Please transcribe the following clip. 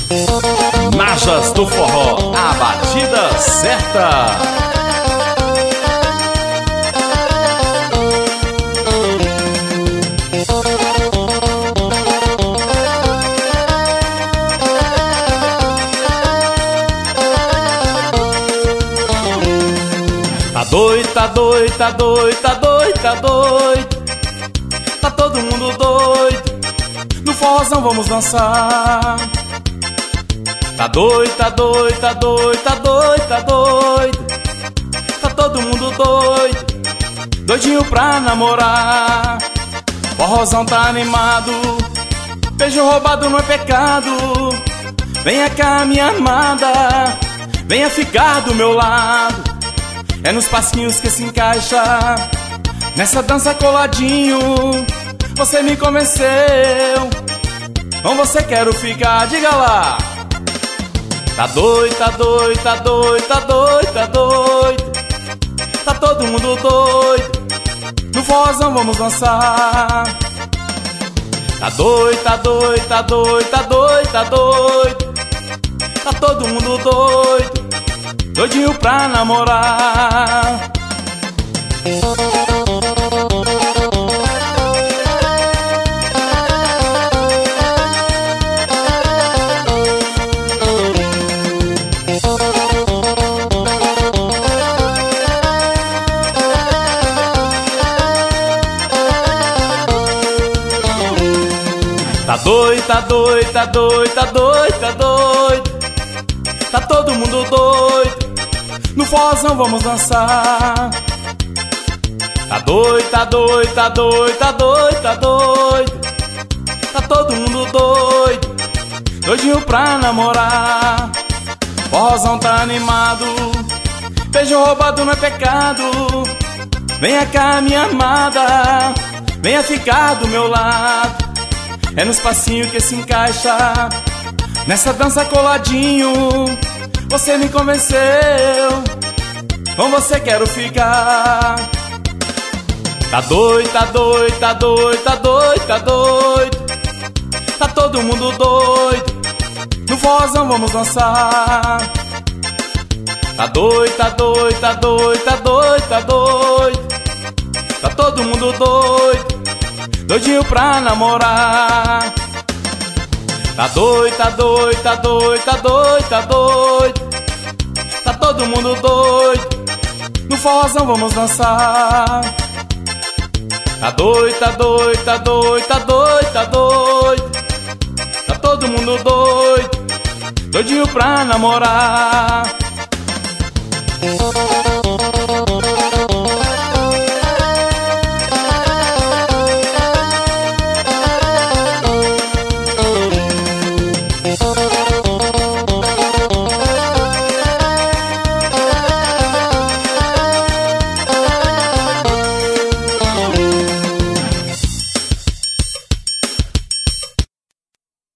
Najas do Forró, a batida certa. Tá doido, tá doido, tá doido, tá doido, tá doido. Tá todo mundo doido. No forrozão vamos dançar. Tá doido, tá doido, tá doido, tá doido, tá doido. Tá todo mundo doido, doidinho pra namorar. Forrozão tá animado, beijo roubado não é pecado. Venha cá minha amada, venha ficar do meu lado. É nos passinhos que se encaixa, nessa dança coladinho. Você me convenceu, com você quero ficar, diga lá. Tá doido, tá doido, tá doido, tá doido, tá doido. Tá todo mundo doido, no forrozão vamos dançar. Tá doido, tá doido, tá doido, tá doido, tá doido. Tá todo mundo doido, doidinho pra namorar. Tá doido, tá doido, tá doido, tá doido, tá doido. Tá todo mundo doido, no forrozão vamos dançar. Tá doido, tá doido, tá doido, tá doido, tá doido. Tá todo mundo doido, doidinho pra namorar. Forrozão tá animado, beijo roubado não é pecado. Venha cá minha amada, venha ficar do meu lado. É nos passinhos que se encaixa, nessa dança coladinho. Você me convenceu, com você quero ficar. Tá doido, tá doido, tá doido, tá doido, tá doido. Tá todo mundo doido, no forrozão vamos dançar. Tá doido, tá doido, tá doido, tá doido, tá doido. Tá todo mundo doido, doidinho pra namorar. Tá doido, tá doido, tá doido, tá doido, tá doido. Tá todo mundo doido, no forrozão vamos dançar. Tá doido, tá doido, tá doido, tá doido, tá doido. Tá todo mundo doido, doidinho pra namorar.